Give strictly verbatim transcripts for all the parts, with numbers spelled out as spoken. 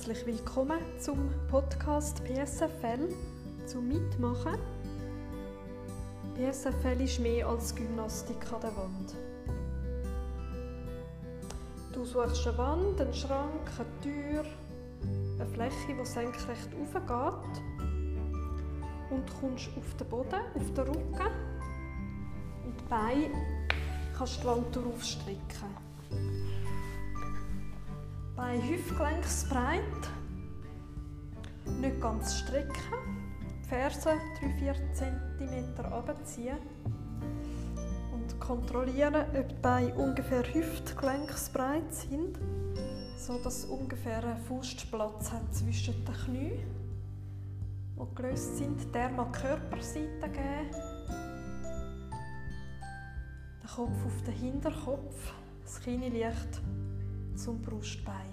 Herzlich willkommen zum Podcast P S F L zum Mitmachen. P S F L ist mehr als Gymnastik an der Wand. Du suchst eine Wand, einen Schrank, eine Tür, eine Fläche, die senkrecht raufgeht und kommst auf den Boden, auf den Rücken und die Beine kannst du die Wand aufstrecken. Beine hüftgelenksbreit, nicht ganz strecken, die Ferse drei bis vier Zentimeter runterziehen und kontrollieren, ob die Beine ungefähr hüftgelenksbreit sind, sodass ungefähr ein Faustplatz hat zwischen den Knien, die gelöst sind. Der mag Körperseite geben, den Kopf auf den Hinterkopf, das Kinn leicht zum Brustbein.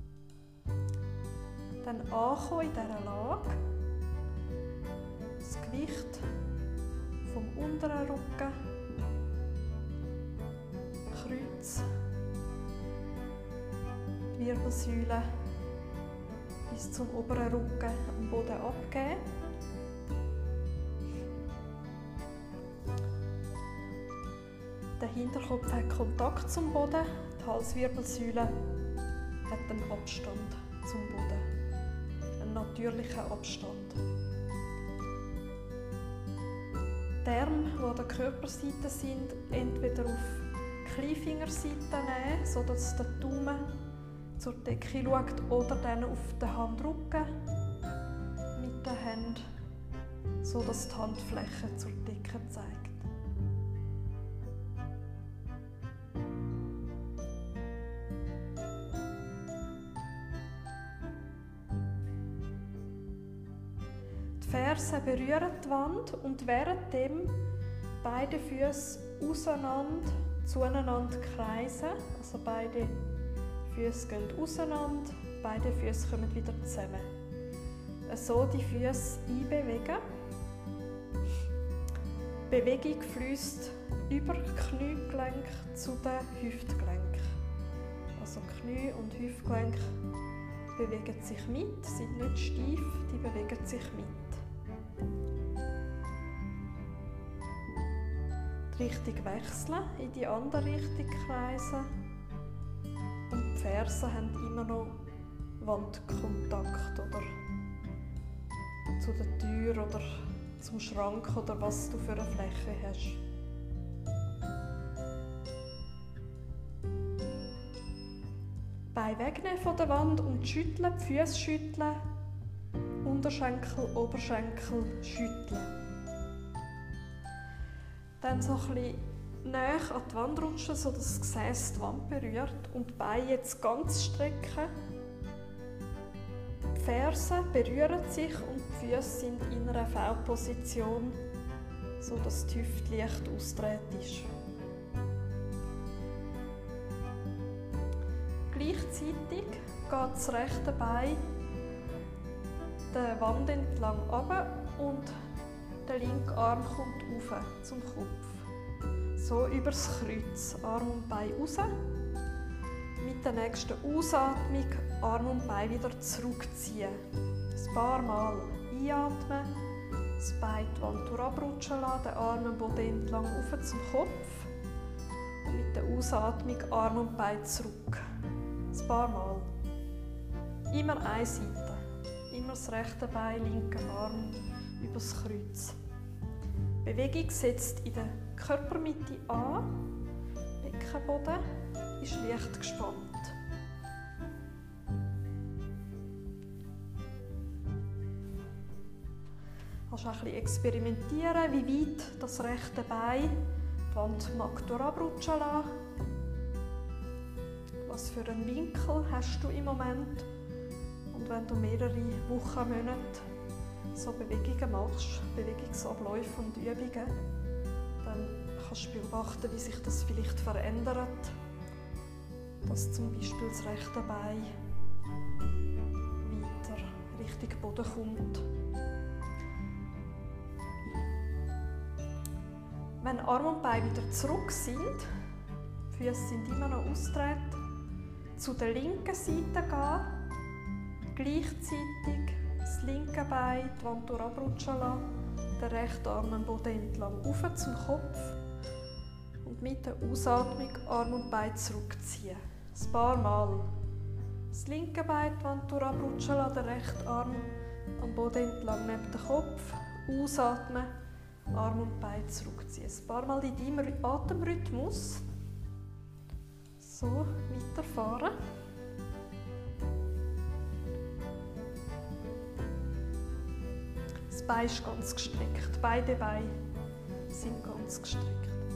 Dann ankommen in dieser Lage, das Gewicht vom unteren Rücken, Kreuz, die Wirbelsäule bis zum oberen Rücken am Boden abgeben. Der Hinterkopf hat Kontakt zum Boden, die Halswirbelsäule hat einen Abstand zum Boden, einen natürlichen Abstand. Die Arme, die an der Körperseite sind, entweder auf die Kleinfingerseite nehmen, sodass der Daumen zur Decke schaut, oder dann auf den Handrücken mit den Händen, sodass die Handfläche zur Decke zeigt. Die Ferse berühren die Wand und währenddem beide Füße auseinander, zueinander kreisen. Also beide Füße gehen auseinander, beide Füße kommen wieder zusammen. So die Füße einbewegen. Die Bewegung fließt über die Kniegelenke zu den Hüftgelenken. Also Knie und Hüftgelenk bewegen sich mit, sind nicht steif, die bewegen sich mit. Die Richtung wechseln, in die andere Richtung kreisen. Und die Fersen haben immer noch Wandkontakt oder zu der Tür oder zum Schrank oder was du für eine Fläche hast. Beine wegnehmen von der Wand und schütteln, die Füße schütteln, Unterschenkel, Oberschenkel schütteln. Dann so ein bisschen näher an die Wand rutschen, sodass das Gesäß die Wand berührt und die Beine jetzt ganz strecken. Die Fersen berühren sich und die Füße sind in einer V-Position, sodass die Hüfte leicht ausgedreht ist. Gleichzeitig geht das rechte Bein die Wand entlang runter und der linke Arm kommt rauf zum Kopf. So übers Kreuz, Arm und Bein raus. Mit der nächsten Ausatmung Arm und Bein wieder zurückziehen. Ein paar Mal einatmen, das Bein die Wand abrutschen lassen, den Arm am Boden entlang rauf zum Kopf. Und mit der Ausatmung Arm und Bein zurück. Ein paar Mal. Immer eine Seite. Immer das rechte Bein, linken Arm übers Kreuz. Die Bewegung setzt in der Körpermitte an. Beckenboden ist leicht gespannt. Du kannst auch ein bisschen experimentieren, wie weit das rechte Bein die Wand mag abrutschen lassen. Was für einen Winkel hast du im Moment? Und wenn du mehrere Wochen, Monate so Bewegungen machst, Bewegungsabläufe und Übungen, dann kannst du beobachten, wie sich das vielleicht verändert, dass zum Beispiel das rechte Bein weiter Richtung Boden kommt. Wenn Arm und Bein wieder zurück sind, die Füße sind immer noch ausgedreht, zu der linken Seite gehen, Gleichzeitig das linke Bein die Wand abrutschen lassen, den rechten Arm am Boden entlang rauf zum Kopf und mit der Ausatmung Arm und Bein zurückziehen. Ein paar Mal. Das linke Bein die Wand abrutschen lassen, den rechten Arm am Boden entlang neben den Kopf. Ausatmen, Arm und Bein zurückziehen. Ein paar Mal in deinem Atemrhythmus. So, weiterfahren. Das Bein ist ganz gestreckt. Beide Beine sind ganz gestreckt.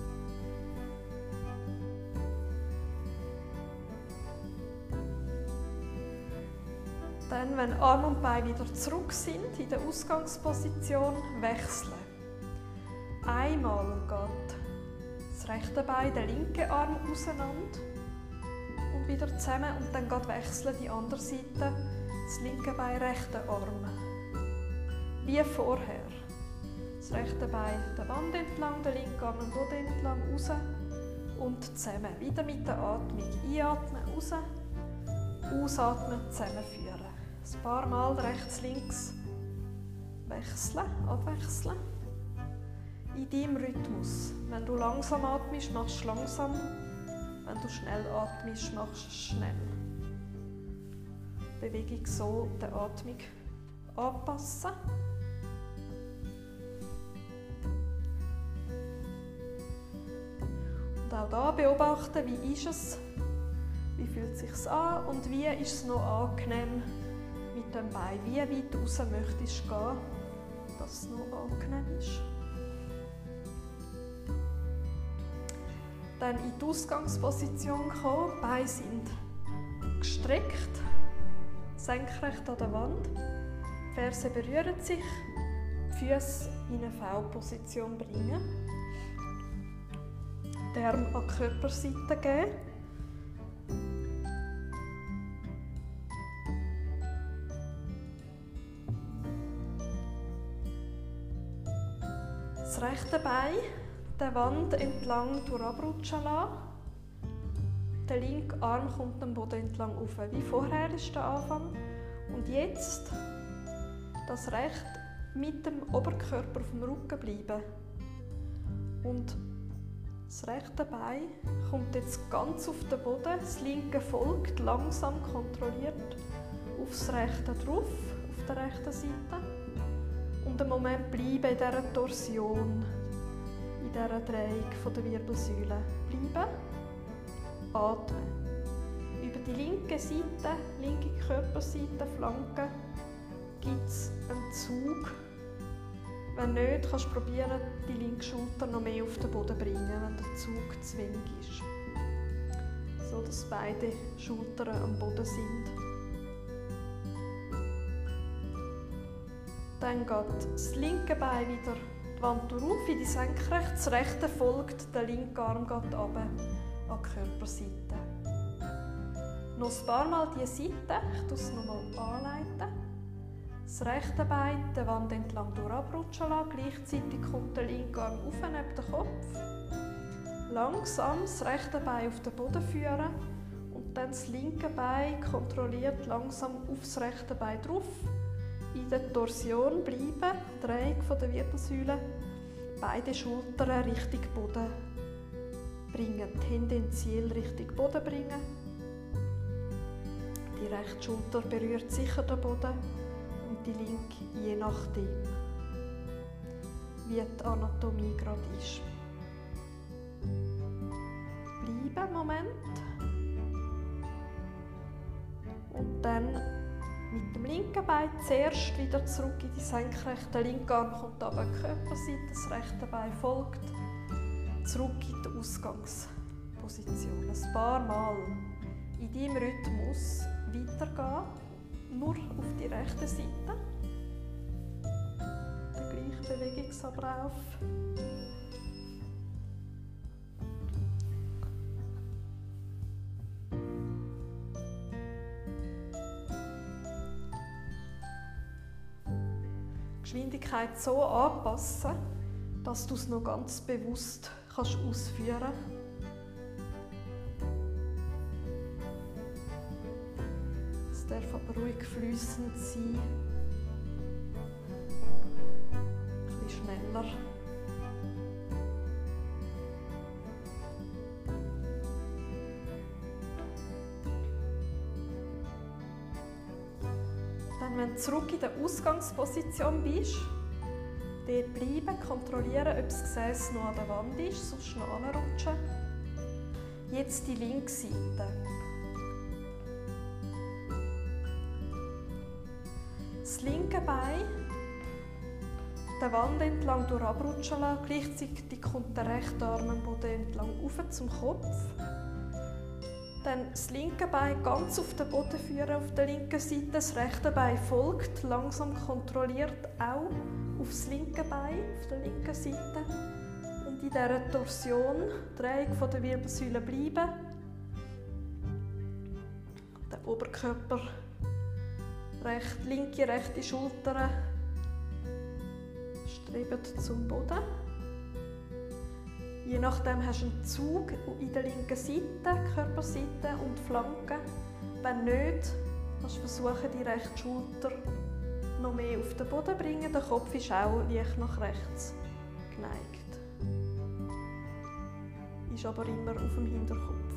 Dann, wenn Arm und Bein wieder zurück sind in der Ausgangsposition, wechseln. Einmal geht das rechte Bein, der linke Arm auseinander und wieder zusammen und dann geht wechseln die andere Seite, das linke Bein, rechte Arm. Wie vorher. Das rechte Bein der Wand entlang, der linke Arm am Boden entlang, raus und zusammen. Wieder mit der Atmung. Einatmen, raus, ausatmen, zusammenführen. Ein paar Mal rechts, links wechseln, abwechseln. In deinem Rhythmus. Wenn du langsam atmest, machst du langsam. Wenn du schnell atmest, machst du schnell. Bewegung so der Atmung anpassen. Und auch hier beobachten, wie ist es, wie fühlt es sich an und wie ist es noch angenehm mit dem Bein. Wie weit raus möchtest du gehen, dass es noch angenehm ist. Dann in die Ausgangsposition kommen. Die Beine sind gestreckt, senkrecht an der Wand. Die Ferse berühren sich, die Füße in eine V-Position bringen. Die Arme an die Körperseite geben. Das rechte Bein der Wand entlang abrutschen lassen. Der linke Arm kommt am Boden entlang rauf. Wie vorher ist der Anfang. Und jetzt das rechte mit dem Oberkörper auf dem Rücken bleiben. Und das rechte Bein kommt jetzt ganz auf den Boden. Das linke folgt langsam kontrolliert aufs rechte drauf, auf der rechten Seite. Und einen Moment bleiben in dieser Torsion, in dieser Drehung von der Wirbelsäule. Bleiben, atmen. Über die linke Seite, linke Körperseite, Flanke, gibt es einen Zug. Wenn nicht, kannst du probieren, die linke Schulter noch mehr auf den Boden zu bringen, wenn der Zug zu wenig ist. So dass beide Schultern am Boden sind. Dann geht das linke Bein wieder die Wand rauf in die Senkrechte, das rechte folgt, der linke Arm geht runter an die Körperseite. Noch ein paar Mal diese Seite, ich tue es nochmal anleiten. Das rechte Bein die Wand entlang abrutschen lassen, gleichzeitig kommt der linke Arm auf neben den Kopf. Langsam das rechte Bein auf den Boden führen und dann das linke Bein kontrolliert langsam aufs rechte Bein drauf. In der Torsion bleiben, Drehung von der Wirbelsäule, beide Schultern Richtung Boden bringen, tendenziell Richtung Boden bringen. Die rechte Schulter berührt sicher den Boden und die linke je nachdem, wie die Anatomie gerade ist. Bleiben einen Moment und dann mit dem linken Bein zuerst wieder zurück in die Senkrechte. Der linke Arm kommt ab an die Körperseite, das rechte Bein folgt. Zurück in die Ausgangsposition. Ein paar Mal in deinem Rhythmus weitergehen, nur auf die rechte Seite. Der gleiche Bewegungsablauf. Die Geschwindigkeit so anpassen, dass du es noch ganz bewusst kannst ausführen kannst. Dass darf aber ruhig fließend sein. Ein bisschen schneller. Dann, wenn du zurück in der Ausgangsposition bist, dort bleiben, kontrollieren, ob das Gesäß noch an der Wand ist, sonst noch anrutschen. Jetzt die linke Seite. Das linke Bein der Wand entlang durch abrutschen lassen. Gleichzeitig kommt der rechte Arm am Boden entlang rauf zum Kopf. Dann das linke Bein ganz auf den Boden führen, auf der linken Seite. Das rechte Bein folgt, langsam kontrolliert auch aufs linke Bein, auf der linken Seite. Und in dieser Torsion, Drehung der Wirbelsäule bleiben. Der Oberkörper, recht, linke, rechte Schulter streben zum Boden. Je nachdem hast du einen Zug in der linken Seite, Körperseite und Flanken. Wenn nicht, kannst du versuchen, die rechte Schulter noch mehr auf den Boden zu bringen. Der Kopf ist auch leicht nach rechts geneigt. Ist aber immer auf dem Hinterkopf.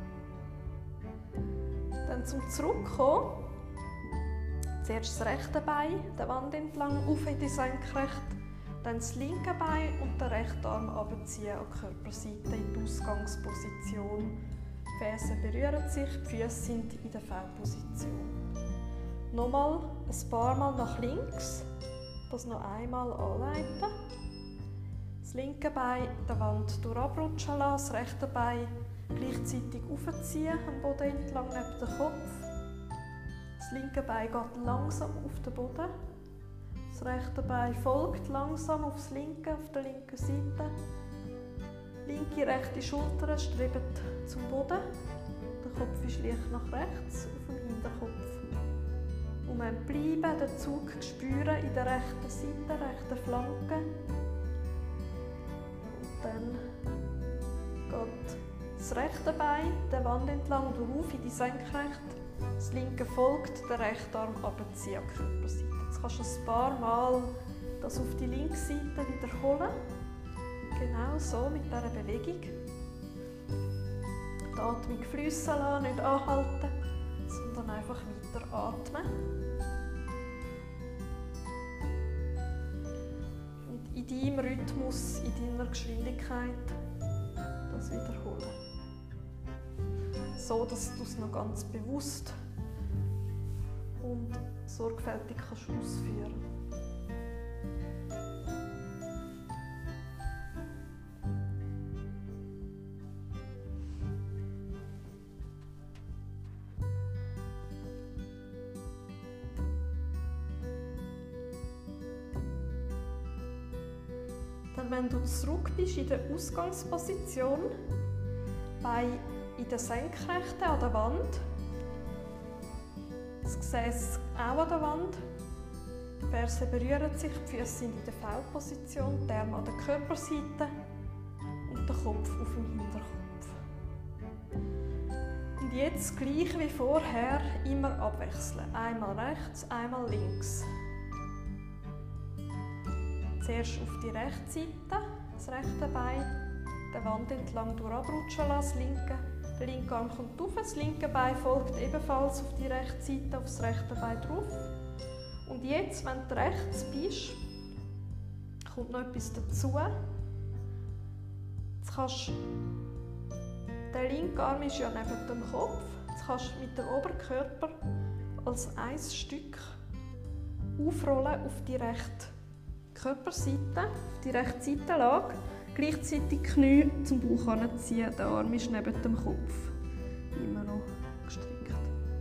Dann zum Zurückkommen. Zuerst das rechte Bein, der Wand entlang, auf in die Senkrecht. Dann das linke Bein und den rechten Arm runterziehen an die Körperseite in die Ausgangsposition. Die Fersen berühren sich, die Füße sind in der V-Position. Nochmal ein paar Mal nach links, das noch einmal anleiten. Das linke Bein der Wand durch abrutschen lassen, das rechte Bein gleichzeitig aufziehen, am Boden entlang neben dem Kopf. Das linke Bein geht langsam auf den Boden. Das rechte Bein folgt langsam aufs linke, auf der linken Seite. Linke, rechte Schulter streben zum Boden. Der Kopf ist leicht nach rechts, auf dem Hinterkopf. Und wir bleiben den Zug spüren in der rechten Seite, rechten Flanke. Und dann geht das rechte Bein der Wand entlang durch in die Senkrechte. Das linke folgt, der rechte Arm runterziehen an die Körperseite. Jetzt kannst du ein paar Mal das auf die linke Seite wiederholen. Genau so mit dieser Bewegung. Die Atmung fließen lassen, nicht anhalten, sondern einfach weiter atmen. Und in deinem Rhythmus, in deiner Geschwindigkeit das wiederholen. So, dass du es noch ganz bewusst und sorgfältig kannst ausführen. Dann, wenn du zurück bist in der Ausgangsposition, Bein in der Senkrechten an der Wand, das Gesäß auch an der Wand, die Fersen berühren sich, die Füße sind in der V-Position, die Arme an der Körperseite und der Kopf auf dem Hinterkopf. Und jetzt, gleich wie vorher, immer abwechseln. Einmal rechts, einmal links. Zuerst auf die rechte Seite, das rechte Bein, der Wand entlang durch abrutschen lassen, das linke. Der linke Arm kommt auf, das linke Bein folgt ebenfalls auf die rechte Seite, auf das rechte Bein drauf. Und jetzt, wenn du rechts bist, kommt noch etwas dazu. Jetzt kannst, der linke Arm ist ja neben dem Kopf. Jetzt kannst du mit dem Oberkörper als ein Stück aufrollen auf die rechte Körperseite, auf die rechte Seitenlage. Gleichzeitig die Knie zum Bauch anziehen, der Arm ist neben dem Kopf immer noch gestrickt.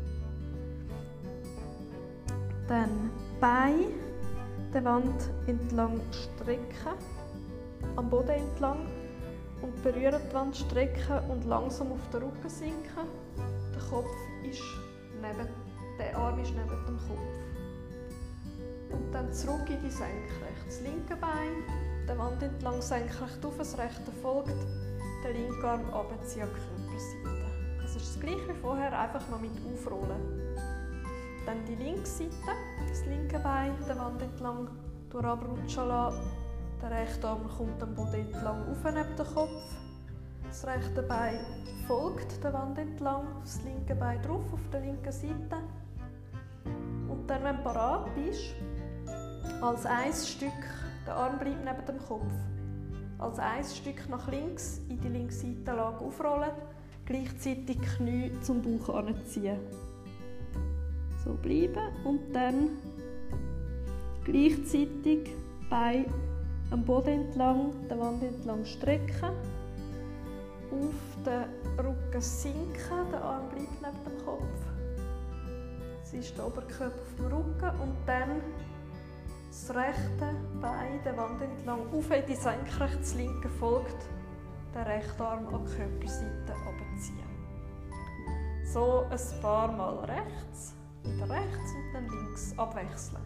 Dann Bein der Wand entlang strecken, am Boden entlang und berühren die Wand, strecken und langsam auf den Rücken sinken. Der Kopf ist neben, der Arm ist neben dem Kopf. Und dann zurück in die Senkrechte. Das linke Bein der Wand entlang senkrecht auf, das rechte folgt, der linke Arm runterziehen an die Körperseite. Das ist das gleiche wie vorher, einfach noch mit aufrollen. dann die linke Seite, das linke Bein der Wand entlang abrutschen lassen. Der rechte Arm kommt am Boden entlang auf neben den Kopf. Das rechte Bein folgt der Wand entlang, auf das linke Bein drauf, auf der linken Seite. Und dann, wenn du parat bist, als ein Stück, der Arm bleibt neben dem Kopf, als ein Stück nach links in die linke Seitenlage aufrollen, gleichzeitig die Knie zum Bauch anziehen. So bleiben und dann gleichzeitig Bein am Boden entlang, der Wand entlang strecken, auf den Rücken sinken, der Arm bleibt neben dem Kopf. Es ist der Oberkörper auf dem Rücken und dann das rechte Bein der Wand entlang auf in die Senkrechte, das linke folgt, den rechten Arm an die Körperseite abziehen. So ein paar Mal rechts, wieder rechts und dann links abwechseln.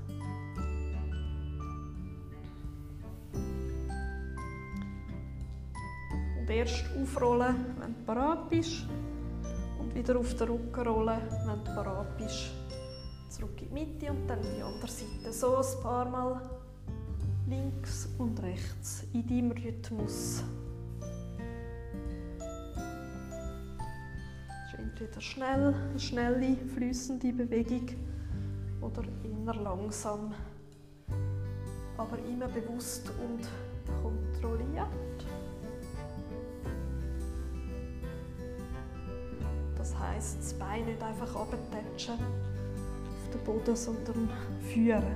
Und erst aufrollen, wenn du parat bist. Und wieder auf den Rücken rollen, wenn du parat bist. Zurück in die Mitte und dann die andere Seite. So ein paar Mal links und rechts in deinem Rhythmus. Das ist entweder schnell, eine schnelle, fließende Bewegung oder eher langsam. Aber immer bewusst und kontrolliert. Das heisst, das Bein nicht einfach runtertatschen auf den Boden, sondern führen.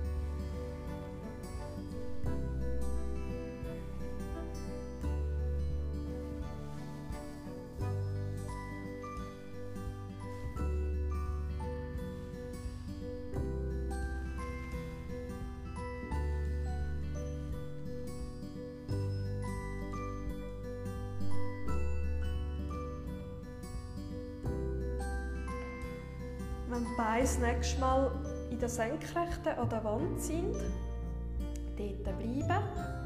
Wenn die Beine das nächste Mal in der Senkrechten an der Wand sind, dort bleiben.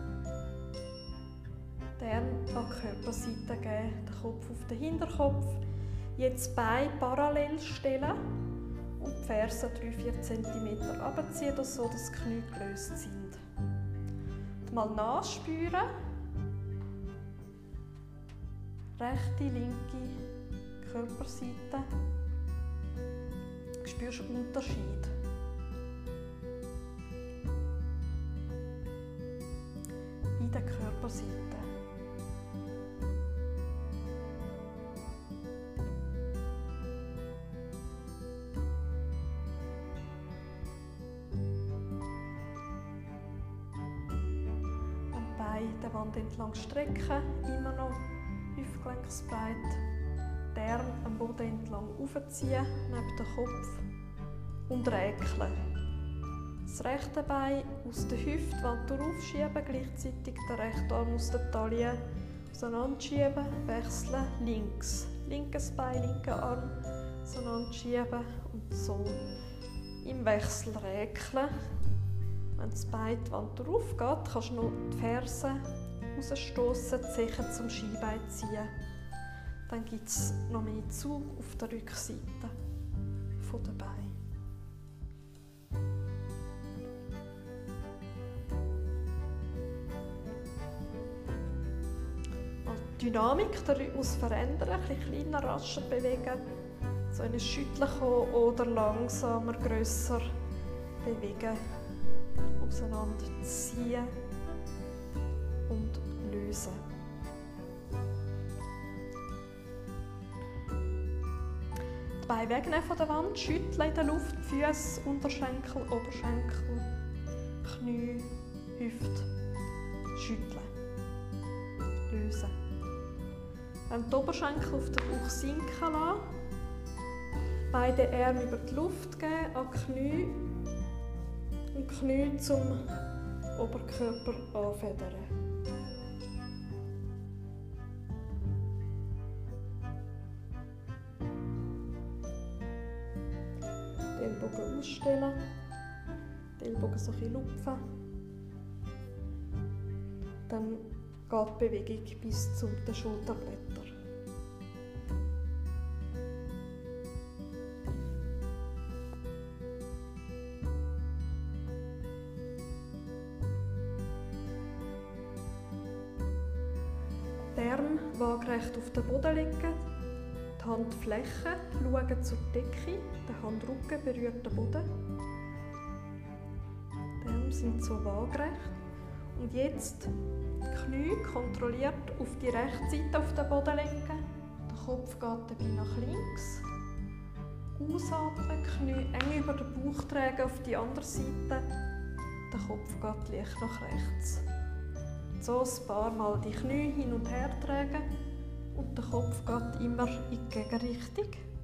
Dann an die Körperseite geben, den Kopf auf den Hinterkopf. Jetzt die Beine parallel stellen und die Fersen drei bis vier Zentimeter runterziehen, so dass die Knie gelöst sind. Und mal nachspüren. Rechte, linke Körperseite. Spürst du den Unterschied? In der Körperseite. Und Beine der Wand entlang strecken, immer noch hüftgelenksbreit. Die Arme am Boden entlang aufziehen, neben dem Kopf und räkeln. Das rechte Bein aus der Hüftwand aufschieben, gleichzeitig den rechten Arm aus der Taille auseinanderschieben, wechseln, links. Linkes Bein, linker Arm auseinanderschieben und so im Wechsel räkeln. Wenn das Bein die Wand aufgeht, kannst du noch die Fersen rausstossen, die Zechen zum Schienbein ziehen. Dann gibt es noch mehr Zug auf der Rückseite der Beine. Die Dynamik, den Rhythmus verändern, ein bisschen kleiner, rascher bewegen, so in ein Schütteln kommen oder langsamer, grösser bewegen, auseinanderziehen und lösen. Die Beine wegnehmen von der Wand, schütteln in der Luft, Füße, Unterschenkel, Oberschenkel, Knie, Hüfte, schütteln, lösen. Dann die Oberschenkel auf den Bauch sinken lassen, beide Arme über die Luft geben, an die Knie und die Knie zum Oberkörper anfedern. Die Ellbogen ausstellen, die Ellbogen so ein bisschen lupfen. Dann geht die Bewegung bis zu den Schulterblättern. Arme waagerecht auf dem Boden liegen, die Handflächen schauen zur Decke, der Handrücken berührt den Boden. Die Arme sind so waagerecht. Und jetzt die Knie kontrolliert auf die rechte Seite auf den Boden legen. Der Kopf geht dabei nach links. Ausatmen, Knie eng über den Bauch tragen auf die andere Seite. Der Kopf geht leicht nach rechts. So ein paar Mal die Knie hin und her tragen und der Kopf geht immer in die Gegenrichtung.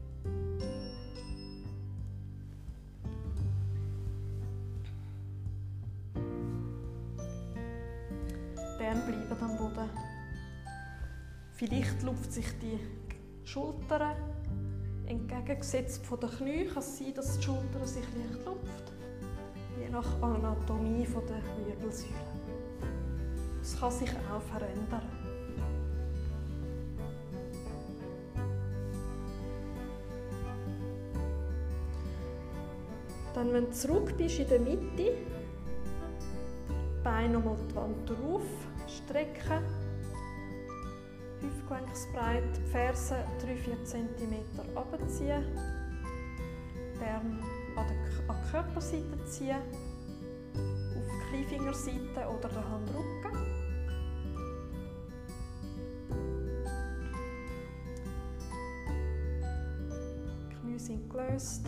Die Arme bleiben am Boden. Vielleicht lupft sich die Schultern. Entgegengesetzt von den Knien kann es sein, dass die Schultern sich leicht lupft. Je nach Anatomie der Wirbelsäule. Es kann sich auch verändern. Dann, wenn du zurück bist in der Mitte, die Beine nochmal die Wand drauf, strecken, Hüftgelenksbreit, die Fersen drei bis vier Zentimeter runterziehen, die Arme an die Körperseite ziehen, auf die Kleinfingerseite oder den Handrücken. Die Knie sind gelöst,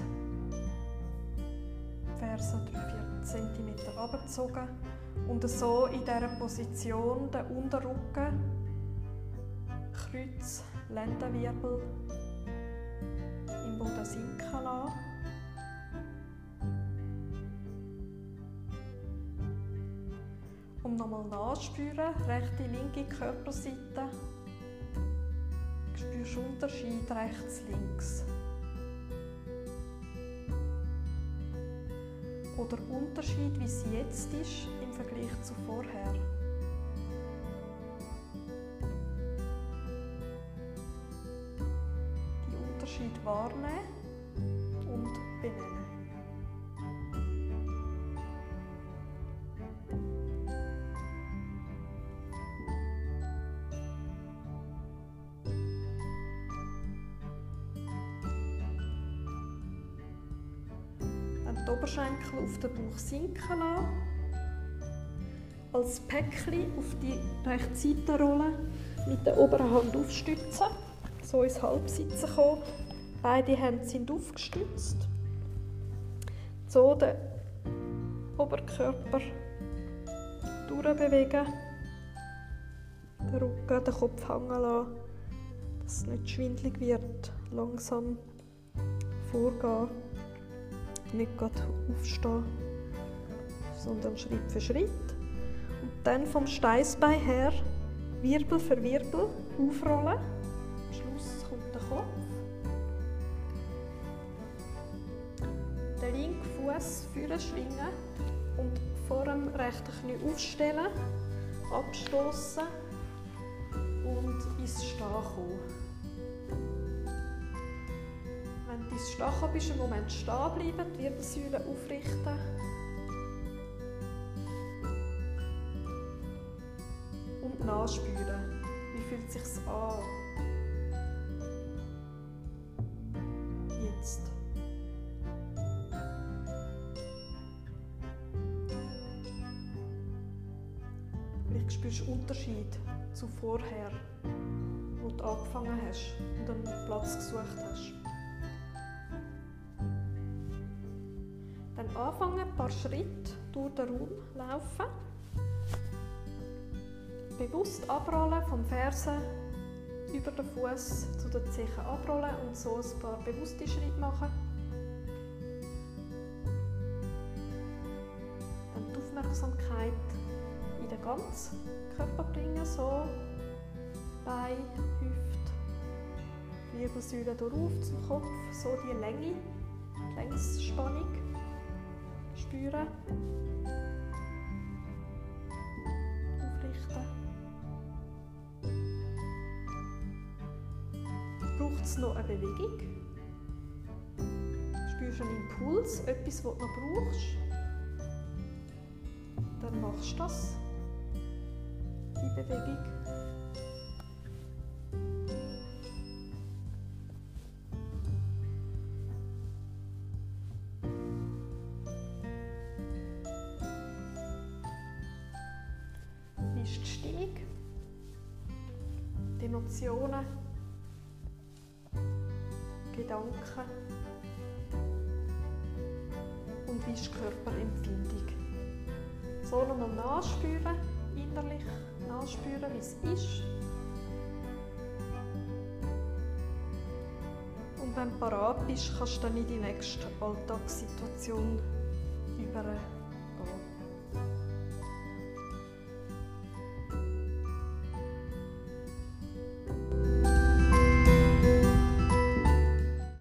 die Fersen drei bis vier Zentimeter runtergezogen und so in dieser Position den Unterrücken, Kreuz, Lendenwirbel im Boden sinken lassen. Und nochmal nachspüren, rechte, linke Körperseite. Du spürst Unterschied rechts, links. Oder Unterschied, wie es jetzt ist im Vergleich zu vorher. Die Unterschied wahrnehmen und benennen. Die Oberschenkel auf den Bauch sinken lassen. Als Päckchen auf die rechte Seite rollen, mit der oberen Hand aufstützen, so ins Halbsitzen kommen. Beide Hände sind aufgestützt. So den Oberkörper durchbewegen. Den Rücken, den Kopf hängen lassen, dass es nicht schwindelig wird. Langsam vorgehen. Nicht gerade aufstehen, sondern Schritt für Schritt. Und dann vom Steißbein her Wirbel für Wirbel aufrollen. Am Schluss kommt der Kopf. Den linken Fuß vorne schwingen und vor dem rechten Knie aufstellen, abstoßen und ins Stehen kommen. Wenn du ins Stehen kommst, bist du einen Moment stehen bleiben, die Wirbelsäule aufrichten. Und nachspüren. Wie fühlt es sich an? Jetzt. Vielleicht spürst du Unterschied zu vorher, wo du angefangen hast und einen Platz gesucht hast. Dann anfangen, ein paar Schritte durch den Raum laufen. Bewusst abrollen, vom Fersen über den Fuß zu den Zehen abrollen und so ein paar bewusste Schritte machen. Dann die Aufmerksamkeit in den ganzen Körper bringen, so Bein, Hüfte, Wirbelsäule durch zum Kopf, so die Länge, die Längsspannung. Spüren. Aufrichten. Braucht es noch eine Bewegung? Spürst du einen Impuls, etwas, was du noch brauchst? Dann machst du das, die Bewegung. Emotionen, Gedanken und wie ist die Körperempfindung. So nochmal nachspüren, innerlich nachspüren, wie es ist. Und wenn du parat bist, kannst du dann in die nächste Alltagssituation übergehen.